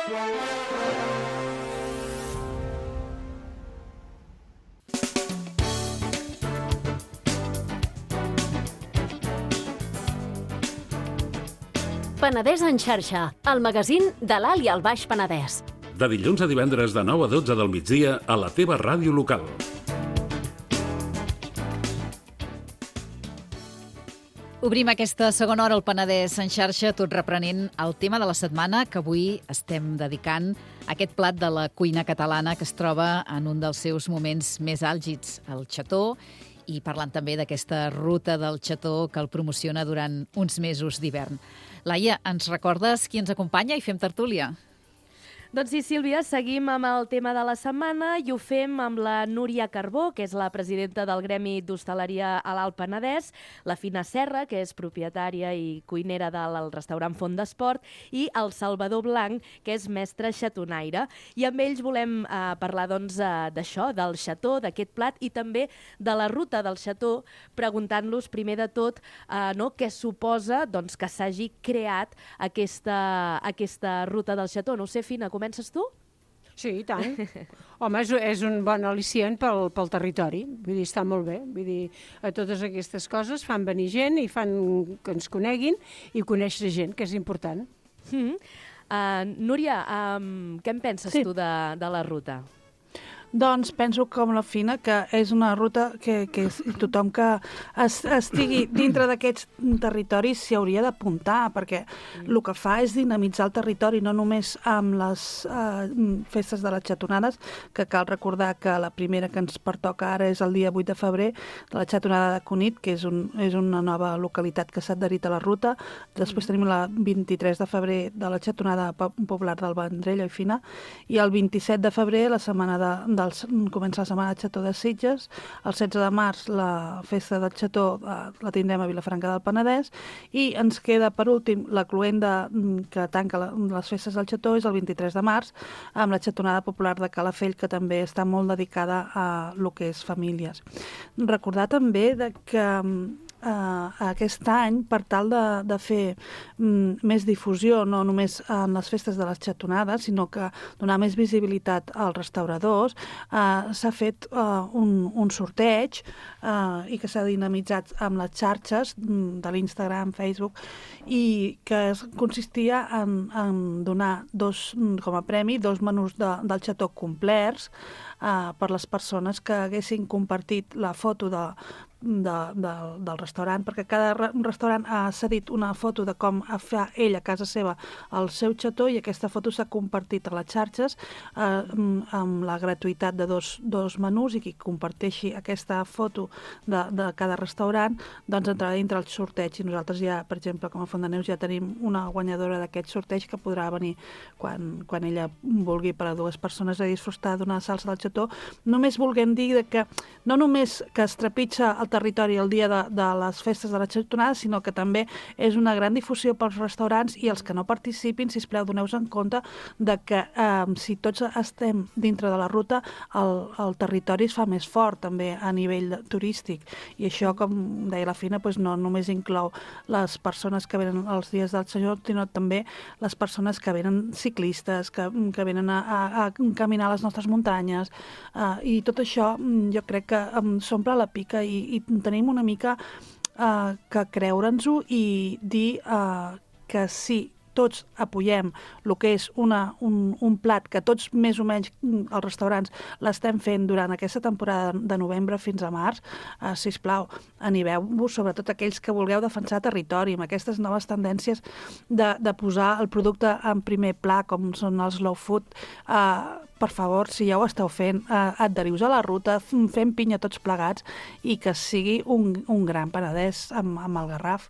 Penedès en xarxa, el magazín de l'Alt i el Baix Penedès. De dilluns a divendres de 9 a 12 del migdia a la teva ràdio local. Obrim aquesta segona hora al Penedès en xarxa, tot reprenent el tema de la setmana que avui estem dedicant a aquest plat de la cuina catalana que es troba en un dels seus moments més àlgids, el xató, i parlant també d'aquesta ruta del xató que el promociona durant uns mesos d'hivern. Laia, ens recordes qui ens acompanya i fem tertúlia? Doncs sí, Sílvia, seguim amb el tema de la setmana i ho fem amb la Núria Carbó, que és la presidenta del Gremi d'Hostaleria a l'Alt Penedès, la Fina Serra, que és propietària i cuinera del restaurant Font d'Esport, i el Salvador Blanc, que és mestre xatonaire. I amb ells volem parlar d'això, del xató, d'aquest plat, i també de la ruta del xató, preguntant-los primer de tot què suposa que s'hagi creat aquesta ruta del xató. No ho sé, Fina, comences tu? Sí, i tant. Home, és un bon al·licient pel territori. Vull dir, està molt bé. Vull dir, totes aquestes coses fan venir gent i fan que ens coneguin i conèixer gent, que és important. Núria, què en penses tu de la ruta? Doncs penso com la Fina, que és una ruta que tothom que estigui dintre d'aquests territoris s'hi hauria d'apuntar, perquè el que fa és dinamitzar el territori, no només amb les festes de les xatonades, que cal recordar que la primera que ens pertoca ara és el dia 8 de febrer, de la xatonada de Cunit, que és una nova localitat que s'ha adherit a la ruta. Després tenim la 23 de febrer de la xatonada popular del Vendrell i Fina, i el 27 de febrer, la setmana comença la setmana del xató de Sitges. El 16 de març la festa del xató la tindrem a Vilafranca del Penedès, i ens queda per últim la cloenda que tanca les festes del xató, és el 23 de març, amb la xatonada popular de Calafell, que també està molt dedicada a lo que és famílies. Recordar també que aquest any, per tal de fer més difusió, no només en les festes de les xatonades, sinó que donar més visibilitat als restauradors, s'ha fet un sorteig i que s'ha dinamitzat amb les xarxes de l'Instagram, Facebook, i que consistia en donar com a premi 2 menús del xató complets per les persones que haguessin compartit la foto del restaurant, perquè cada restaurant ha cedit una foto de com fa ell a casa seva el seu xató, i aquesta foto s'ha compartit a les xarxes amb la gratuïtat de dos menús, i qui comparteixi aquesta foto de cada restaurant doncs entrarà dintre el sorteig. I nosaltres ja, per exemple, com a Font de Neus, ja tenim una guanyadora d'aquest sorteig que podrà venir quan ella vulgui per a 2 persones a disfrutar d'una salsa del xató. Només volguem dir que no només que es trepitja el territori el dia de les festes de la xatonada, sinó que també és una gran difusió pels restaurants, i els que no participin, sisplau, doneu-vos en compte de que si tots estem dintre de la ruta, el territori es fa més fort també a nivell turístic, i això, com deia la Fina, no només inclou les persones que venen els dies del Senyor, sinó també les persones que venen ciclistes, que venen a caminar a les nostres muntanyes, i tot això jo crec que s'omple la pica, i tenim una mica que creure'ns-ho i dir que si tots apoyem el que és un plat que tots més o menys els restaurants l'estem fent durant aquesta temporada de novembre fins a març, sisplau, animeu-vos, sobretot aquells que vulgueu defensar territori, amb aquestes noves tendències de posar el producte en primer pla, com són els slow food. Per favor, si ja ho esteu fent, adheriu-vos a la ruta, fem pinya tots plegats, i que sigui un gran Penedès amb el Garraf.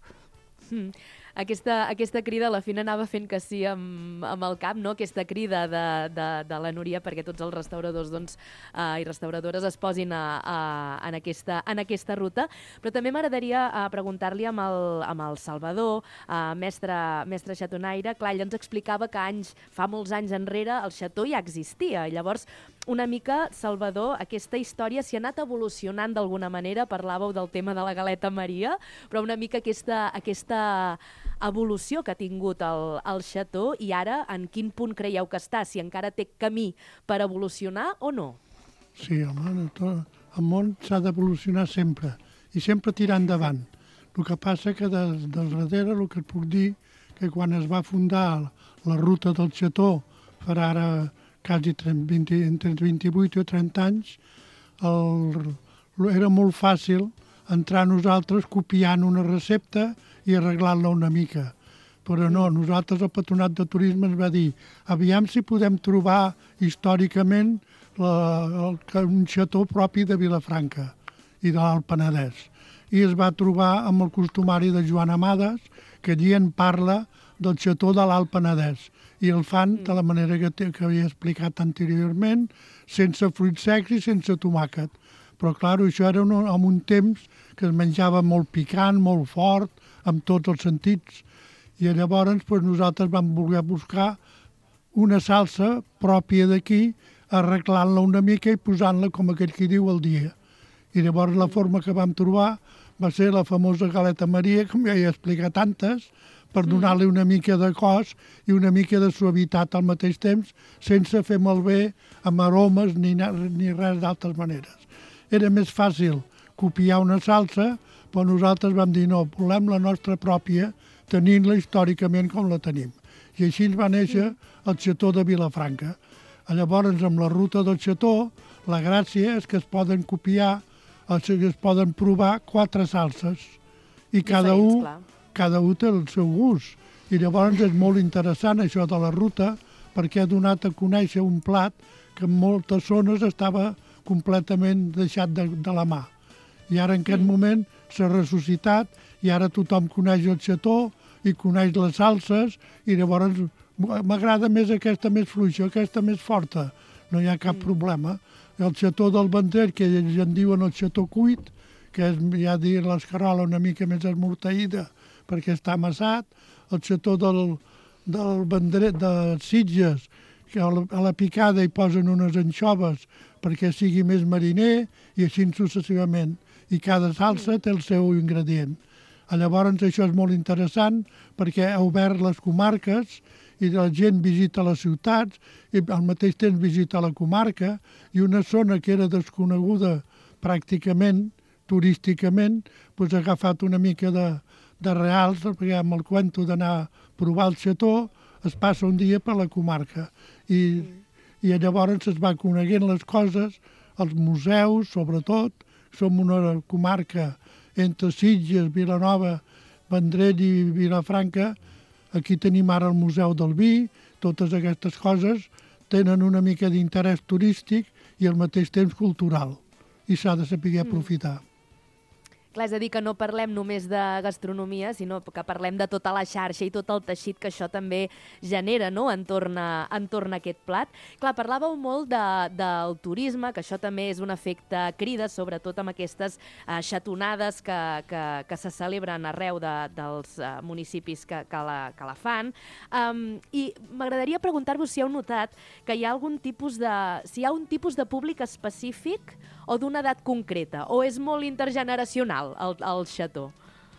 Aquesta crida, la Fina anava fent que sí amb el cap, no? Aquesta crida de la Núria perquè tots els restauradors i restauradores es posin en aquesta ruta. Però també m'agradaria preguntar-li amb el Salvador, mestre xatonaire. Clar, ell ens explicava que fa molts anys enrere el xató ja existia. I llavors, una mica, Salvador, aquesta història s'hi ha anat evolucionant d'alguna manera. Parlàveu del tema de la galeta Maria, però una mica aquesta evolució que ha tingut el xató i ara en quin punt creieu que està, si encara té camí per evolucionar o no? Sí, home, el món s'ha d'evolucionar sempre i sempre tirar endavant. El que passa que des darrere el que et puc dir que quan es va fundar la ruta del xató farà ara quasi entre 28 o 30 anys, era molt fàcil entrar nosaltres copiant una recepta i arreglant-la una mica. Però no, nosaltres el Patronat de Turisme ens va dir aviam si podem trobar històricament un xató propi de Vilafranca i de l'Alt Penedès. I es va trobar amb el costumari de Joan Amades, que allí en parla del xató de l'Alt Penedès. I el fan de la manera que havia explicat anteriorment, sense fruits secs i sense tomàquet. Però, clar, això era en un temps que es menjava molt picant, molt fort, amb tots els sentits. I llavors nosaltres vam voler buscar una salsa pròpia d'aquí, arreglant-la una mica i posant-la, com aquell que diu, al dia. I llavors la forma que vam trobar va ser la famosa galeta Maria, com ja he explicat antes, per donar-li una mica de cos i una mica de suavitat al mateix temps, sense fer malbé amb aromes ni res d'altres maneres. Era més fàcil copiar una salsa, però nosaltres vam dir no, volem la nostra pròpia, tenint-la històricament com la tenim. I així ens va néixer el xató de Vilafranca. Llavors, amb la ruta del xató, la gràcia és que es poden copiar, es poden provar 4 salses i cada un té el seu gust. I llavors és molt interessant això de la ruta perquè ha donat a conèixer un plat que en moltes zones estava completament deixat de la mà. I ara en aquest moment s'ha ressuscitat i ara tothom coneix el xató i coneix les salses i llavors m'agrada més aquesta més fluixa, aquesta més forta. No hi ha cap problema. El xató del Vendrell, que ells en diuen el xató cuit, que és ja dir l'escarola una mica més esmorteïda perquè està amassat, el xató del Vendrell de Sitges, que a la picada hi posen unes anxoves perquè sigui més mariner i així successivament. I cada salsa té el seu ingredient. Llavors això és molt interessant perquè ha obert les comarques i la gent visita les ciutats i al mateix temps visita la comarca i una zona que era desconeguda pràcticament, turísticament, doncs ha agafat una mica de reals, perquè amb el cuento d'anar a provar el xató es passa un dia per la comarca. I llavors es va coneguent les coses, els museus, sobretot. Som una comarca entre Sitges, Vilanova, Vendrell i Vilafranca. Aquí tenim ara el Museu del Vi. Totes aquestes coses tenen una mica d'interès turístic i al mateix temps cultural. I s'ha de saber aprofitar. Clar, és a dir, que no parlem només de gastronomia, sinó que parlem de tota la xarxa i tot el teixit que això també genera, no?, entorn a aquest plat. Clar, parlàveu molt del turisme, que això també és un efecte crida, sobretot amb aquestes xatonades que se celebren arreu dels municipis que la fan. I m'agradaria preguntar-vos si heu notat que hi ha un tipus de públic específic o d'una edat concreta, o és molt intergeneracional el xató?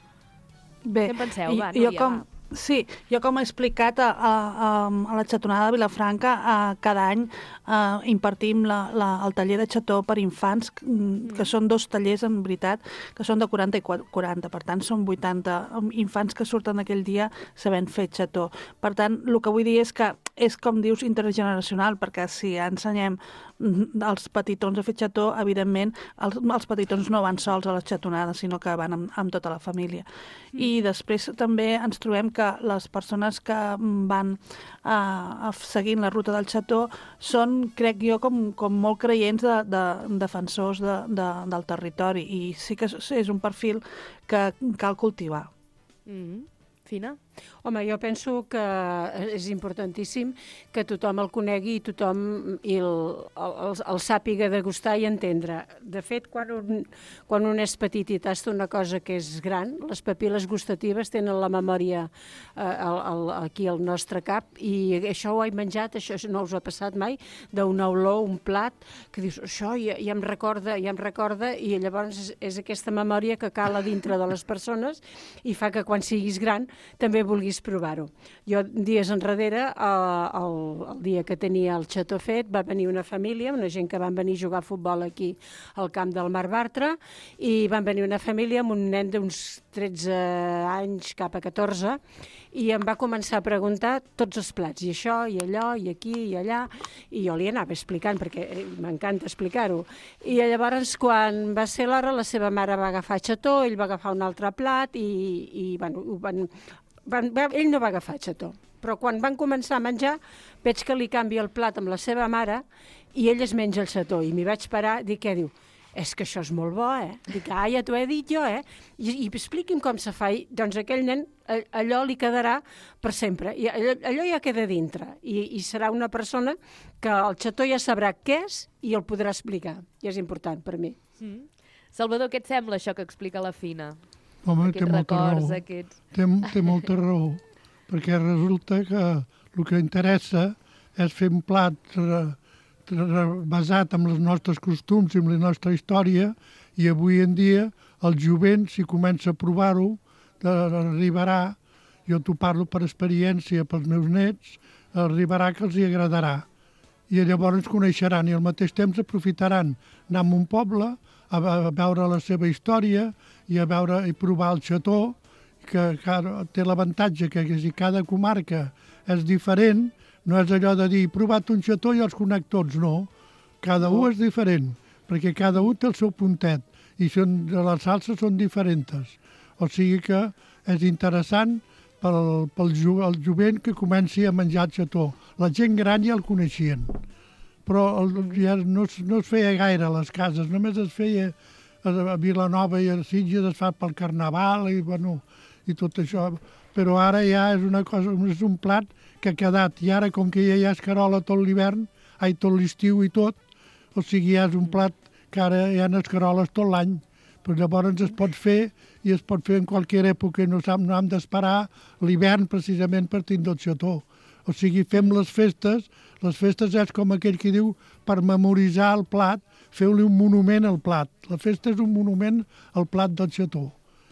Bé, què en penseu? Va, Núria, jo com he explicat a la xatonada de Vilafranca, cada any impartim el taller de xató per infants, que són 2 tallers, en veritat, que són de 40 i 40. Per tant, són 80 infants que surten aquell dia sabent fer xató. Per tant, el que vull dir és que és, com dius, intergeneracional, perquè si ensenyem els petitons a fer xató, evidentment, els petitons no van sols a les xatonades, sinó que van amb tota la família. I després també ens trobem que les persones que van seguint la ruta del xató són, crec jo, com molt creients de defensors del territori, i sí que és un perfil que cal cultivar. Fina? Home, jo penso que és importantíssim que tothom el conegui i tothom el sàpiga degustar i entendre. De fet, quan un és petit i tasta una cosa que és gran, les papil·les gustatives tenen la memòria aquí al nostre cap, i això ho he menjat, això no us ha passat mai, d'una olor, un plat, que dius, això ja em recorda, i llavors és aquesta memòria que cala dintre de les persones i fa que quan siguis gran també vulguis provar-ho. Jo, dies enrere, el dia que tenia el xató fet, va venir una família, una gent que van venir a jugar a futbol aquí al camp del Mar Bartra, i van venir una família amb un nen d'uns 13 anys cap a 14, i em va començar a preguntar tots els plats, i això, i allò, i aquí, i allà, i jo li anava explicant, perquè m'encanta explicar-ho. I llavors, quan va ser l'hora, la seva mare va agafar xató, ell va agafar un altre plat, i bueno, ell no va agafar xató. Però quan van començar a menjar, veig que li canvia el plat amb la seva mare, i ell es menja el xató, i m'hi vaig parar, dic, què diu? És que això és molt bo, Dic, ja t'ho he dit jo, I expliqui'm com se fa. Doncs aquell nen, allò li quedarà per sempre. I allò ja queda dintre. I serà una persona que el xató ja sabrà què és i el podrà explicar. I és important per mi. Salvador, què et sembla això que explica la Fina? Home, té molta raó. Té molta raó. Perquè resulta que el que interessa és fer un plat basat en els nostres costums i en la nostra història, i avui en dia el jovent, si comença a provar-ho, arribarà, jo t'ho parlo per experiència pels meus nets, arribarà que els hi agradarà. I llavors ens coneixeran i al mateix temps aprofitaran anar a un poble a veure la seva història i i provar el xató, que té l'avantatge que si cada comarca és diferent, no és allò de dir, he provat un xató i els conec tots, no. Cada un és diferent, perquè cada un té el seu puntet, i les salses són diferents. O sigui que és interessant pel jovent que comenci a menjar el xató. La gent gran ja el coneixien, però ja no es feia gaire a les cases, només es feia a Vilanova i a Sitges, es fa pel Carnaval i tot això. Però ara ja és una cosa, és un plat que ha quedat, i ara com que ja hi ha escarola tot l'hivern, tot l'estiu i tot, o sigui, ja és un plat que ara hi ha escaroles tot l'any, però llavors es pot fer, i es pot fer en qualsevol època, no hem d'esperar l'hivern precisament per tindre el xató. O sigui, fem les festes és com aquell que diu, per memoritzar el plat, feu-li un monument al plat. La festa és un monument al plat del xató.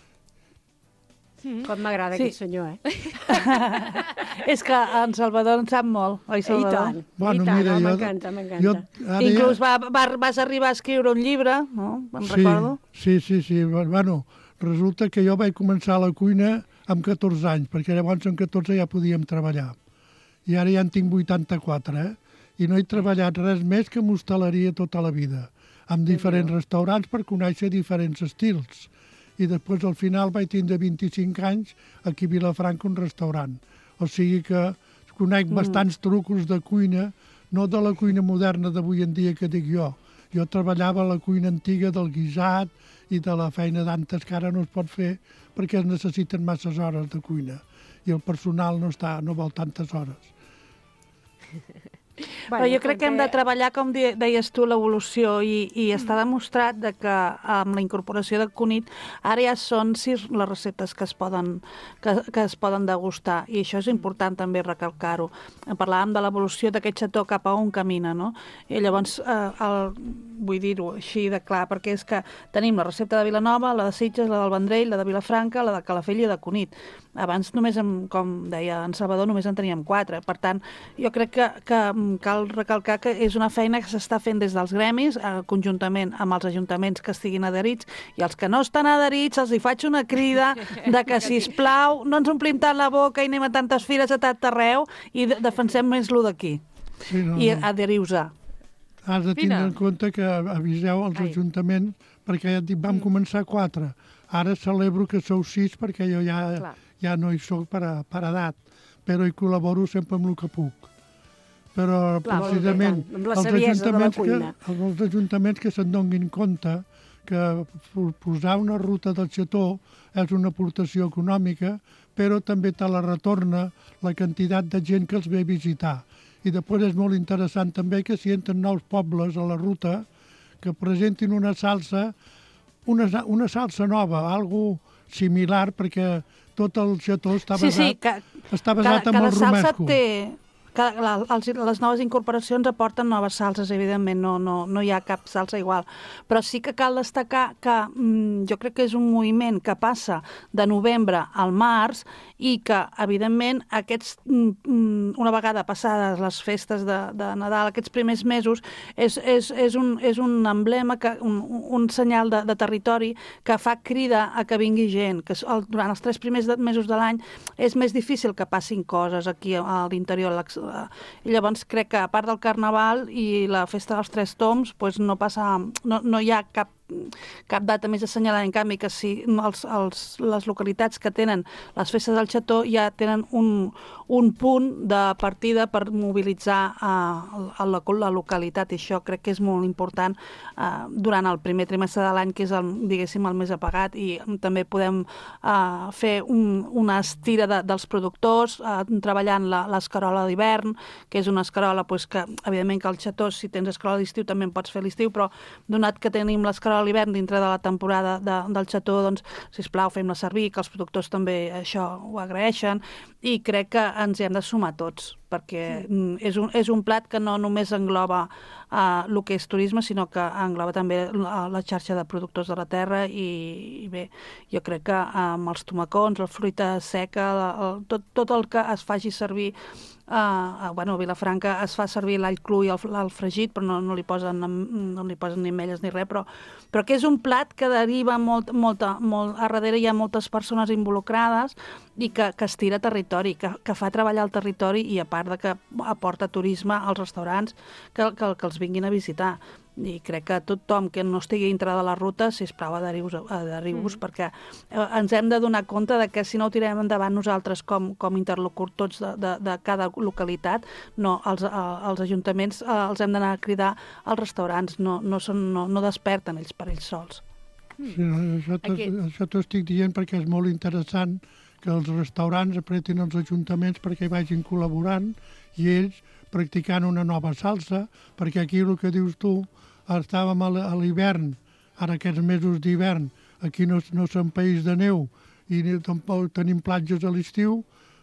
Com m'agrada aquest senyor, És que en Salvador en sap molt, oi, Salvador? I tant, m'encanta. Inclús vas arribar a escriure un llibre, no? Me'n recordo. Sí. Bueno, resulta que jo vaig començar a la cuina amb 14 anys, perquè llavors amb 14 ja podíem treballar. I ara ja en tinc 84, I no he treballat res més que en hostaleria tota la vida, amb diferents restaurants per conèixer diferents estils. I després, al final, vaig tindre 25 anys aquí a Vilafranca un restaurant. O sigui que conec bastants trucos de cuina, no de la cuina moderna d'avui en dia que dic jo. Jo treballava a la cuina antiga del guisat i de la feina d'antes que ara no es pot fer perquè es necessiten masses hores de cuina i el personal no vol tantes hores. Però jo crec que hem de treballar, com deies tu, l'evolució, i està demostrat que amb la incorporació de cunit ara ja són 6 les receptes que es poden degustar, i això és important també recalcar-ho. Parlàvem de l'evolució d'aquest xató cap a on camina, no? I llavors, vull dir-ho així de clar, perquè és que tenim la recepta de Vilanova, la de Sitges, la del Vendrell, la de Vilafranca, la de Calafell i de Cunit. Abans només, com deia en Salvador, només en teníem 4. Per tant, jo crec que cal recalcar que és una feina que s'està fent des dels gremis, conjuntament amb els ajuntaments que estiguin adherits, i els que no estan adherits els hi faig una crida de que, sisplau, no ens omplim tant la boca i anem a tantes fires a tant arreu i defensem més lo d'aquí. Sí, I adheriu-se. Has de tindre en compte que aviseu els ajuntaments, perquè ja et dic, vam començar 4. Ara celebro que sou 6 perquè jo ja no hi soc per edat, però hi col·laboro sempre amb el que puc. Però precisament els ajuntaments que se'n donin compte que posar una ruta del xató és una aportació econòmica, però també te la retorna la quantitat de gent que els ve a visitar. I després és molt interessant també que si entren nous pobles a la ruta, que presentin una salsa nova, algo similar, perquè tot el xató està basat en el romesco. les noves incorporacions aporten noves salses, evidentment, no hi ha cap salsa igual. Però sí que cal destacar que jo crec que és un moviment que passa de novembre al març i que, evidentment, una vegada passades les festes de Nadal, aquests primers mesos, és un emblema, un senyal de territori que fa crida a que vingui gent, que durant els 3 primers mesos de l'any és més difícil que passin coses aquí a l'interior. I llavors crec que, a part del Carnaval i la Festa dels 3 Tombs, no hi ha cap data més assenyalada. En canvi, que si les localitats que tenen les festes del Xató ja tenen un punt de partida per mobilitzar la localitat, i això crec que és molt important durant el primer trimestre de l'any, que és diguéssim el més apagat, i també podem fer una estira dels productors treballant l'escarola d'hivern, que és una escarola que, evidentment, que al Xató, si tens escarola d'estiu també en pots fer l'estiu, però donat que tenim l'escarola a l'hivern dintre de la temporada del Xató, doncs, sisplau, fem-la servir, que els productors també això ho agraeixen, i crec que ens hi hem de sumar tots, perquè és un plat que no només engloba el que és turisme, sinó que engloba també la xarxa de productors de la terra, i bé, jo crec que amb els tomacons, la fruita seca, tot el que es faci servir, a Vilafranca es fa servir l'all cru i el fregit, però no li posen ni ametlles ni res, però que és un plat que deriva molt, a darrere hi ha moltes persones involucrades i que estira territori, que fa treballar el territori, i a part de que aporta turisme als restaurants que els vinguin a visitar. I crec que tothom que no estigui dintre de la ruta, sisplau, adheriu-vos, perquè ens hem de donar compte de que si no ho tirem endavant nosaltres com interlocutors de cada localitat, els ajuntaments els hem d'anar a cridar als restaurants, no desperten ells per ells sols. Sí, això t'ho estic dient perquè és molt interessant que els restaurants apretin els ajuntaments perquè hi vagin col·laborant i ells practicant una nova salsa, perquè aquí el que dius tu, estàvem a l'hivern, ara aquests mesos d'hivern, aquí no som país de neu i tampoc tenim platges a l'estiu,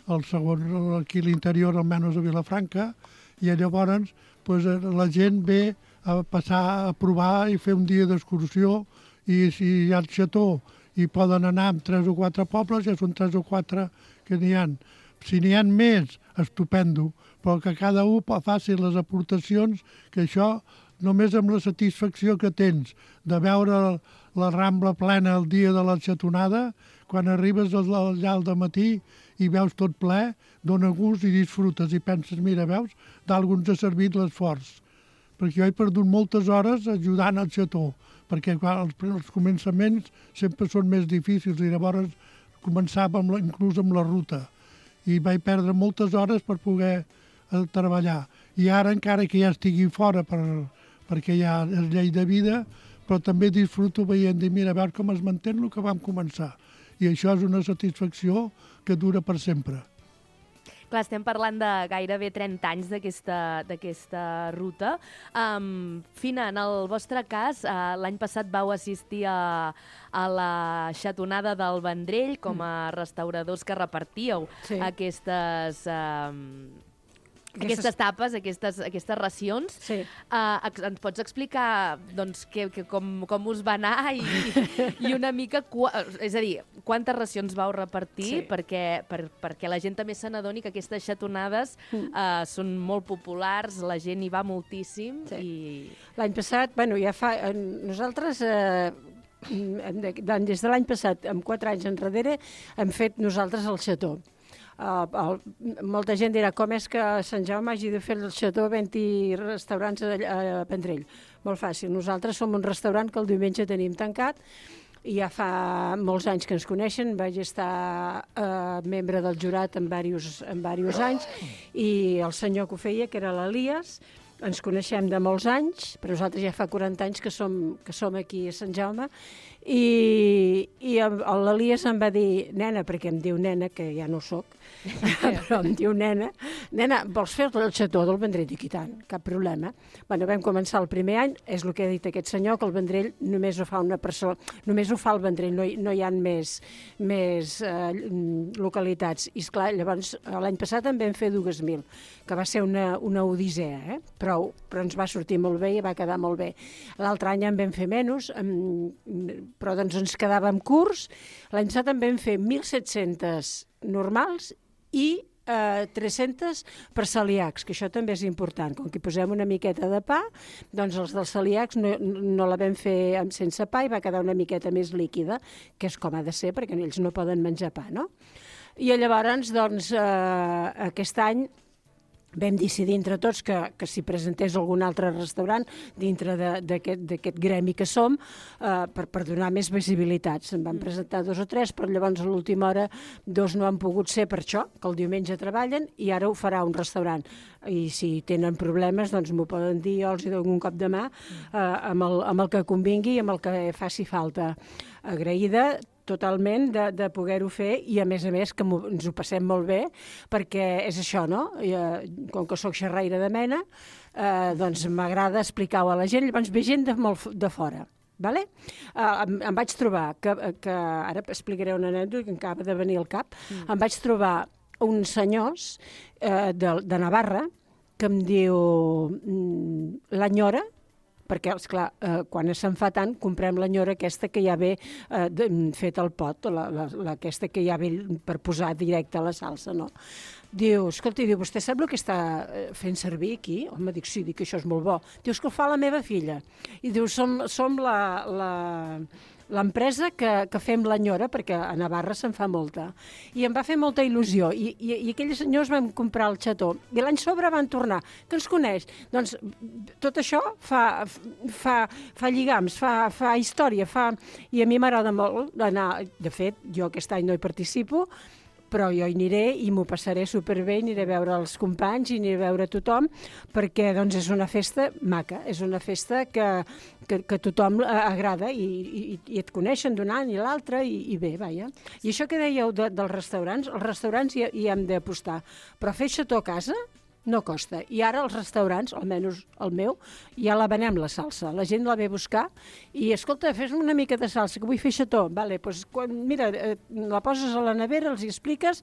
aquí a l'interior, almenys a Vilafranca, i llavors la gent ve a passar a provar i fer un dia d'excursió, i si hi ha el Xató i poden anar amb 3 o 4 pobles, ja són 3 o 4 que n'hi ha. Si n'hi ha més, estupendo, però que cada un faci les aportacions, que això només amb la satisfacció que tens de veure la Rambla plena el dia de la xatonada, quan arribes allà al dematí i veus tot ple, dona gust i disfrutes i penses, mira, veus, d'algú ens ha servit l'esforç. Perquè jo he perdut moltes hores ajudant al Xató, perquè els començaments sempre són més difícils i llavors començava inclús amb la ruta. I vaig perdre moltes hores per poder treballar. I ara, encara que ja estigui fora perquè ja és llei de vida, però també disfruto veient dir, mira, a veure com es manté el que vam començar. I això és una satisfacció que dura per sempre. Clar, estem parlant de gairebé 30 anys d'aquesta ruta. Fina, en el vostre cas, l'any passat vau assistir a la xatonada del Vendrell com a restauradors que repartíeu aquestes tapes, aquestes racions. Sí. Ens pots explicar com us va anar i una mica, és a dir, quantes racions vau repartir perquè la gent també se n'adoni que aquestes xatonades són molt populars, la gent hi va moltíssim. Sí. L'any passat, nosaltres des de l'any passat, amb 4 anys enrere, hem fet nosaltres el Xató. Molta gent dirà, com és que Sant Jaume hagi de fer el Xató 20 restaurants a Vendrell? Molt fàcil, nosaltres som un restaurant que el diumenge tenim tancat i ja fa molts anys que ens coneixen, vaig estar membre del jurat en diversos anys, i el senyor que ho feia, que era l'Elias, ens coneixem de molts anys, però nosaltres ja fa 40 anys que som aquí a Sant Jaume, i l'Elias em va dir, nena, perquè em diu nena, que ja no ho soc, però em diu nena, vols fer el xató del Vendrell? Dic, i tant, cap problema. Bueno, vam començar el primer any, és el que ha dit aquest senyor, que el Vendrell només ho fa una persona, només ho fa el Vendrell, no hi ha més localitats. I esclar, llavors, l'any passat en vam fer 2.000, que va ser una odissea, però ens va sortir molt bé i va quedar molt bé. L'altre any en vam fer menys, però doncs ens quedàvem curts. L'any passat en vam fer 1.700 normals i 300 per celíacs, que això també és important. Com que hi posem una miqueta de pa, doncs els dels celíacs no la vam fer sense pa i va quedar una miqueta més líquida, que és com ha de ser, perquè ells no poden menjar pa, no? I llavors, doncs, aquest any vam decidir entre tots que si presentés algun altre restaurant dintre d'aquest gremi que som, per donar més visibilitat. Se'n van presentar 2 o 3, però llavors a l'última hora 2 no han pogut ser per això, que el diumenge treballen, i ara ho farà un restaurant. I si tenen problemes, doncs m'ho poden dir, jo els dono un cop de mà amb el que convingui i amb el que faci falta. Agraïda totalment de poder-ho fer i, a més, que ens ho passem molt bé, perquè és això, no? Com que sóc xerraire de mena, doncs m'agrada explicar-ho a la gent, llavors ve gent de fora. Vale? Em vaig trobar, que ara explicaré una anècdota que acaba de venir al cap, em vaig trobar uns senyors de Navarra que em diu l'enyora, perquè, esclar, quan se'n fa tant, comprem l'enyora aquesta que ja ve feta al pot, aquesta que ja ve per posar directe a la salsa, no? Diu, escolta, vostè sap el que està fent servir aquí? Home, dic, sí, dic que això és molt bo. Diu, és que ho fa la meva filla. I diu, som l'empresa que fem l'enyora, perquè a Navarra se'n fa molta. I em va fer molta il·lusió. I aquells senyors van comprar el xató. I l'any sobre van tornar. Que ens coneix? Doncs tot això fa lligams, fa història, i a mi m'agrada molt anar. De fet, jo aquest any no hi participo, però jo hi aniré i m'ho passaré superbé, aniré a veure els companys i aniré a veure tothom, perquè doncs, és una festa maca, és una festa que tothom agrada i et coneixen d'un any i l'altre i bé, vaja. I això que dèieu dels restaurants, els restaurants hi hem d'apostar, però fer xató a casa no costa. I ara els restaurants, almenys el meu, ja la venem, la salsa. La gent la ve a buscar i, escolta, fes una mica de salsa, que vull fer xató. Vale, doncs, mira, la poses a la nevera, els hi expliques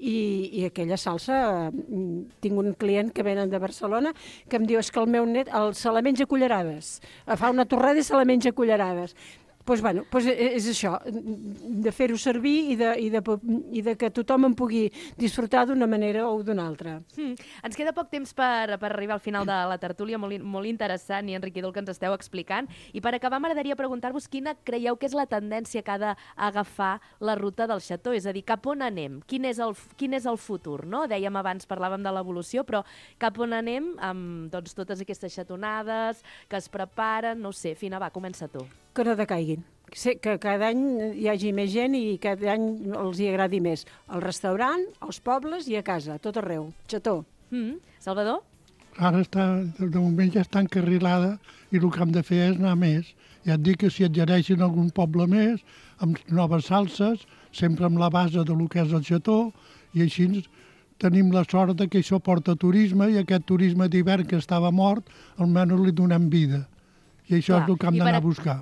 i aquella salsa... Tinc un client que venen de Barcelona que em diu, és que el meu net se la menja a cullerades. Fa una torrada i se la menja a cullerades. Doncs és això, de fer-ho servir i de que tothom en pugui disfrutar d'una manera o d'una altra. Ens queda poc temps per arribar al final de la tertúlia, molt interessant i enriquidor el que ens esteu explicant. I per acabar m'agradaria preguntar-vos quina creieu que és la tendència que ha d'agafar la ruta del xató, és a dir, cap on anem? Quin és el futur, no? Dèiem abans, parlàvem de l'evolució, però cap on anem amb totes aquestes xatonades que es preparen? No ho sé, Fina, va, comença tu. Que no decaiguin. Que cada any hi hagi més gent i cada any els hi agradi més. Al restaurant, als pobles i a casa, a tot arreu. Xató. Salvador? Ara de moment ja està encarrilada i el que hem de fer és anar més. Ja et dic que si adhereixen a algun poble més, amb noves salses, sempre amb la base del que és el xató, i així tenim la sort que això porta turisme i aquest turisme d'hivern que estava mort, almenys li donem vida. I això és el que hem d'anar a buscar.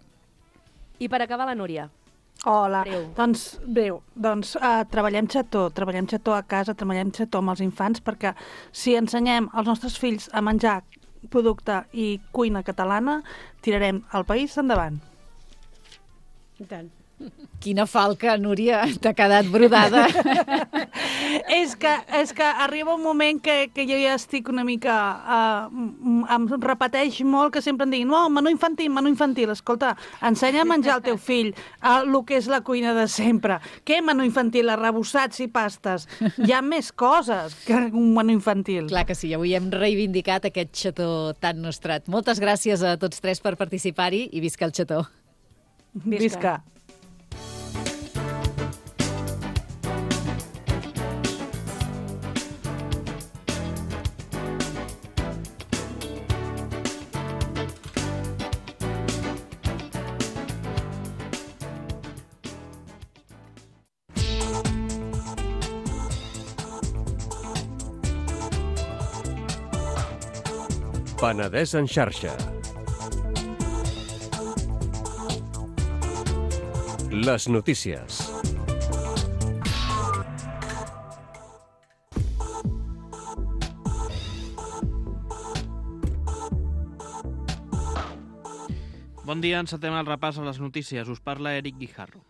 I per acabar, la Núria. Hola, breu. Doncs treballem xató a casa, treballem xató amb els infants, perquè si ensenyem als nostres fills a menjar producte i cuina catalana, tirarem el país endavant. I tant. Quina falca, Núria, t'ha quedat brodada. És que arriba un moment que jo ja estic una mica... em repeteix molt que sempre em diguin menú infantil. Escolta, ensenya a menjar al teu fill el que és la cuina de sempre. Què menú infantil? Arrebossats i pastes. Hi ha més coses que un menú infantil. Clar que sí, avui hem reivindicat aquest xató tan nostrat. Moltes gràcies a tots tres per participar-hi i visca el xató. Visca. Penedès en xarxa. Les notícies. Bon dia, encetem el repàs a les notícies. Us parla Eric Guijarro.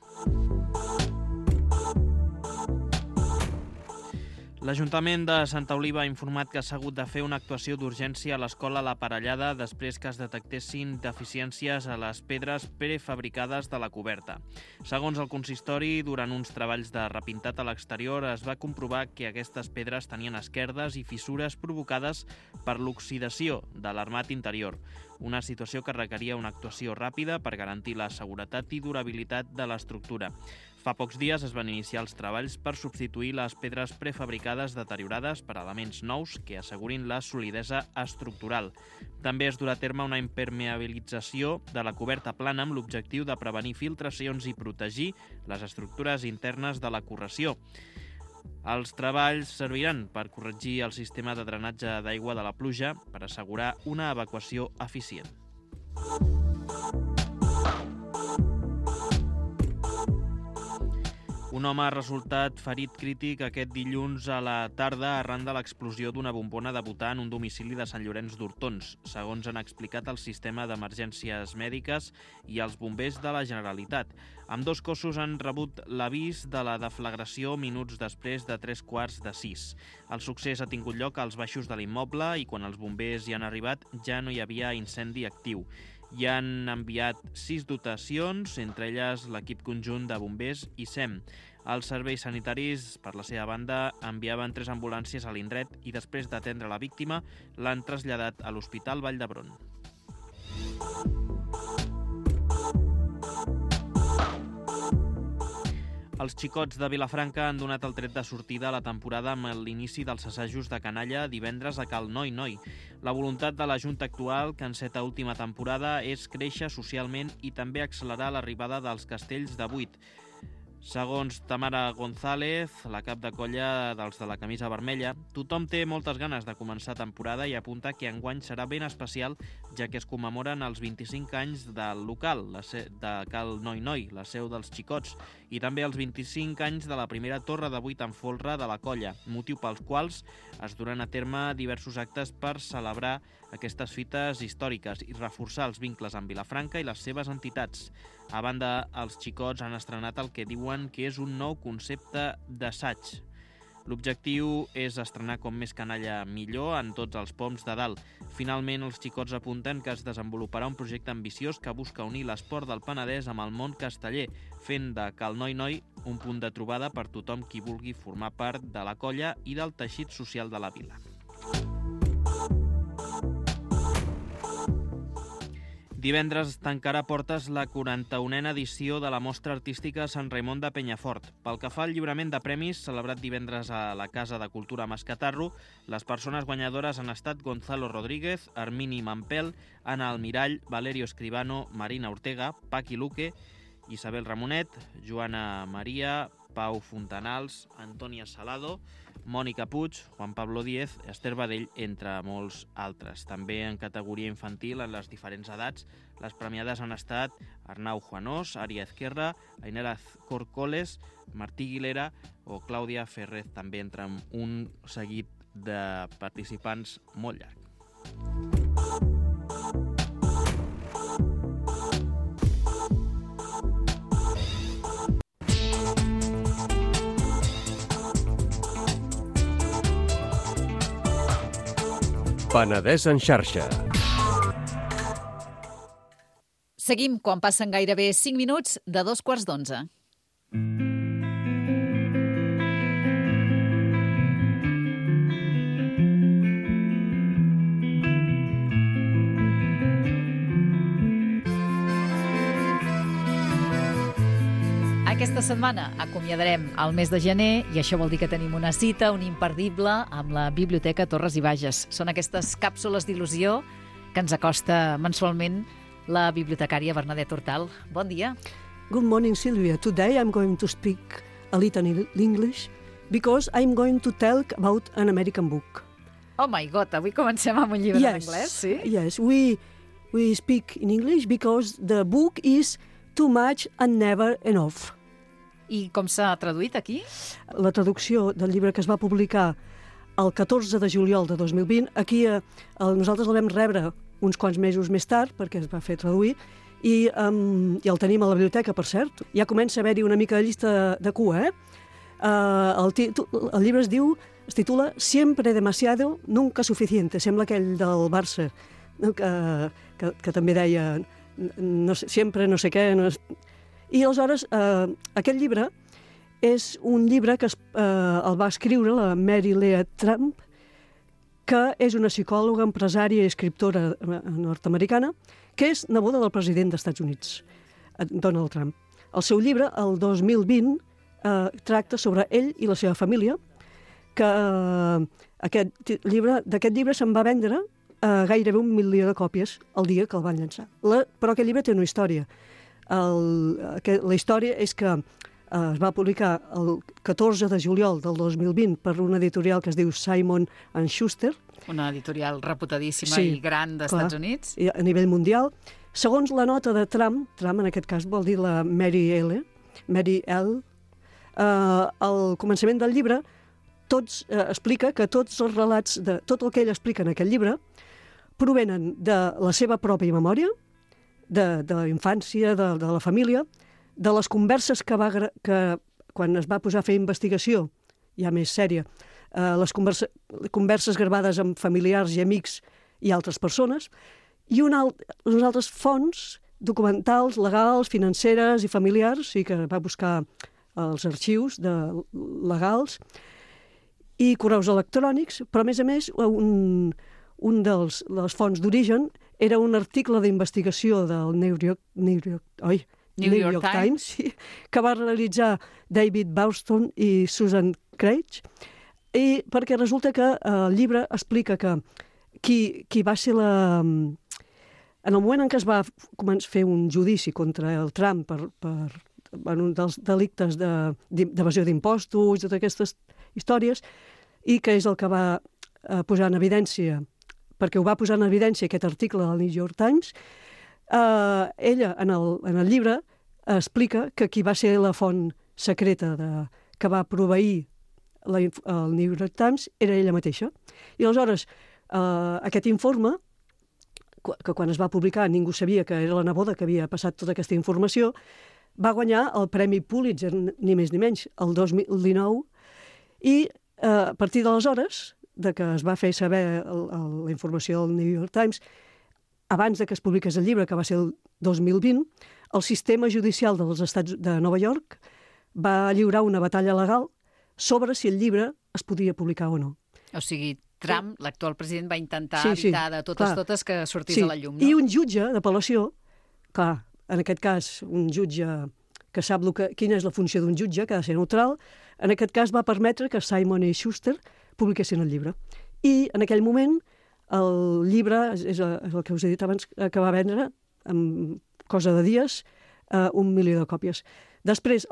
L'Ajuntament de Santa Oliva ha informat que s'ha hagut de fer una actuació d'urgència a l'escola La Parellada després que es detectessin deficiències a les pedres prefabricades de la coberta. Segons el consistori, durant uns treballs de repintat a l'exterior es va comprovar que aquestes pedres tenien esquerdes i fissures provocades per l'oxidació de l'armat interior, una situació que requeria una actuació ràpida per garantir la seguretat i durabilitat de l'estructura. Fa pocs dies es van iniciar els treballs per substituir les pedres prefabricades deteriorades per elements nous que assegurin la solidesa estructural. També es durà a terme una impermeabilització de la coberta plana amb l'objectiu de prevenir filtracions i protegir les estructures internes de la corrosió. Els treballs serviran per corregir el sistema de drenatge d'aigua de la pluja per assegurar una evacuació eficient. Un home ha resultat ferit crític aquest dilluns a la tarda arran de l'explosió d'una bombona de butà en un domicili de Sant Llorenç d'Hortons, segons han explicat el sistema d'emergències mèdiques i els bombers de la Generalitat. Ambdós cossos han rebut l'avís de la deflagració minuts després de 3:45. El succés ha tingut lloc als baixos de l'immoble i quan els bombers hi han arribat ja no hi havia incendi actiu. Hi han enviat 6 dotacions, entre elles l'equip conjunt de bombers i SEM. Els serveis sanitaris, per la seva banda, enviaven 3 ambulàncies a l'indret i després d'atendre la víctima l'han traslladat a l'Hospital Vall d'Hebron. Els xicots de Vilafranca han donat el tret de sortida a la temporada amb l'inici dels assajos de canalla divendres a Cal Noi Noi. La voluntat de la Junta actual, que enceta última temporada, és créixer socialment i també accelerar l'arribada dels castells de 8. Segons Tamara González, la cap de colla dels de la camisa vermella, tothom té moltes ganes de començar temporada i apunta que enguany serà ben especial, ja que es commemoren els 25 anys del local, de Cal Noi Noi, la seu dels xicots, i també els 25 anys de la primera torre de 8 en folre de la colla, motiu pels quals es duran a terme diversos actes per celebrar aquestes fites històriques i reforçar els vincles amb Vilafranca i les seves entitats. A banda, els xicots han estrenat el que diuen que és un nou concepte d'assaig. L'objectiu és estrenar com més canalla millor en tots els poms de dalt. Finalment, els xicots apunten que es desenvoluparà un projecte ambiciós que busca unir l'esport del Penedès amb el món casteller, fent de Cal Noi Noi un punt de trobada per tothom qui vulgui formar part de la colla i del teixit social de la vila. Divendres tancarà portes la 41a edició de la Mostra Artística Sant Raimon de Penyafort. Pel que fa al lliurament de premis, celebrat divendres a la Casa de Cultura Mascatarro, les persones guanyadores han estat Gonzalo Rodríguez, Hermini Mampel, Ana Almirall, Valerio Escribano, Marina Ortega, Paqui Luque, Isabel Ramonet, Joana Maria, Pau Fontanals, Antònia Salado, Mònica Puig, Juan Pablo Díez, Esther Badell, entre molts altres. També en categoria infantil, en les diferents edats, les premiades han estat Arnau Juanós, Ària Ezquerra, Ainara Corcoles, Martí Guilera o Clàudia Ferrez, també entre un seguit de participants molt llarg. Penedès en xarxa. Seguim quan passen gairebé 5 minuts de 11:15. Aquesta setmana acomiadarem el mes de gener i això vol dir que tenim una cita, un imperdible, amb la Biblioteca Torres i Bages. Són aquestes càpsules d'il·lusió que ens acosta mensualment la bibliotecària Bernadette Hortal. Bon dia. Good morning, Sylvia. Today I'm going to speak a little in English because I'm going to talk about an American book. Oh my God, avui comencem amb un llibre d'anglès, sí? Yes, we speak in English because the book is too much and never enough. I com s'ha traduït aquí? La traducció del llibre que es va publicar el 14 de juliol de 2020, aquí nosaltres el vam rebre uns quants mesos més tard, perquè es va fer traduir, i el tenim a la biblioteca, per cert. Ja comença a haver-hi una mica de llista de cua, El llibre es titula Siempre demasiado, nunca suficiente. Sembla aquell del Barça, no? que també deia no sé, sempre no sé què. No... I aleshores, aquest llibre és un llibre que el va escriure la Mary Lea Trump, que és una psicòloga, empresària i escriptora nord-americana, que és neboda del president dels Estats Units, Donald Trump. El seu llibre, el 2020, tracta sobre ell i la seva família, que d'aquest llibre se'n va vendre gairebé 1 milió de còpies el dia que el van llançar. Però aquest llibre té una història. La història és que es va publicar el 14 de juliol del 2020 per una editorial que es diu Simon & Schuster. Una editorial reputadíssima i gran dels Estats Units. A nivell mundial. Segons la nota de Trump en aquest cas vol dir la Mary L., al començament del llibre explica que tots els relats, tot el que ell explica en aquest llibre, provenen de la seva pròpia memòria, de la infància, de la família, de les converses que quan es va posar a fer investigació, ja més sèria, les converses gravades amb familiars i amics i altres persones, i unes altres fonts documentals, legals, financeres i familiars, i que va buscar els arxius legals i correus electrònics, però a més, un de les fonts d'origen era un article d'investigació del New York Times, que va realitzar David Bourston i Susan Craig, perquè resulta que el llibre explica que qui va ser en el moment en què es va fer un judici contra el Trump per dels delictes d'evasió d'impostos, totes aquestes històries, i que és el que va posar en evidència, perquè ho va posar en evidència aquest article del New York Times, ella, en el llibre, explica que qui va ser la font secreta que va proveir el New York Times era ella mateixa. I aleshores, aquest informe, que quan es va publicar ningú sabia que era la neboda que havia passat tota aquesta informació, va guanyar el Premi Pulitzer, ni més ni menys, el 2019, i a partir d'aleshores, que es va fer saber la informació del New York Times, abans que es publiqués el llibre, que va ser el 2020, el sistema judicial dels estats de Nova York va lliurar una batalla legal sobre si el llibre es podia publicar o no. O sigui, Trump, l'actual president, va intentar evitar de totes que sortís a la llum, no? I un jutge d'apel·lació, clar, en aquest cas, un jutge que sap quina és la funció d'un jutge, que ha de ser neutral, en aquest cas va permetre que Simon i Schuster publiquessin el llibre. I en aquell moment el llibre, és el que us he dit abans, que va vendre en cosa de dies 1 milió de còpies. Després,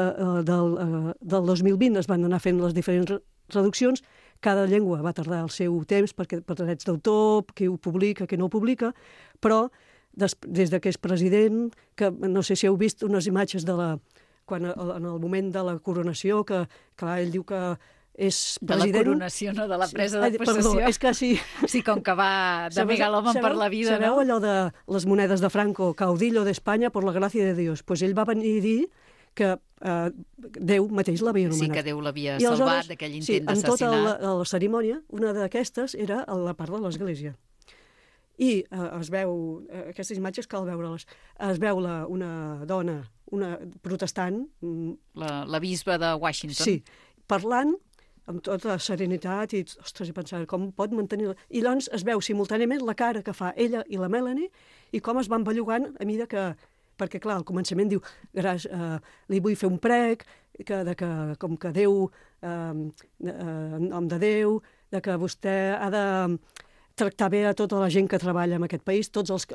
del 2020 es van anar fent les diferents traduccions, cada llengua va tardar el seu temps per drets d'autor, qui ho publica, qui no ho publica, però des que és president, que no sé si heu vist unes imatges en el moment de la coronació, que clar, ell diu que és president... De la coronació, no de la presa de possessió. Perdó, és que sí. Sí, com que va de megalòman per la vida, no? Sabeu allò de les monedes de Franco, caudillo d'Espanya por la gràcia de Dios? Doncs ell va venir a dir que Déu mateix l'havia anomenat. Sí, que Déu l'havia salvat d'aquell intent d'assassinat. En tota la cerimònia, una d'aquestes era a la part de l'església. I es veu, aquestes imatges cal veure-les, es veu una dona, una protestant... La bisbe de Washington. Sí, parlant amb tota serenitat i, ostres, i pensar com pot mantenir... I doncs es veu simultàniament la cara que fa ella i la Melanie i com es van bellugant a mida que... Perquè, clar, al començament diu, li vull fer un prec, com que Déu, en nom de Déu, que vostè ha de tractar bé a tota la gent que treballa en aquest país, tots els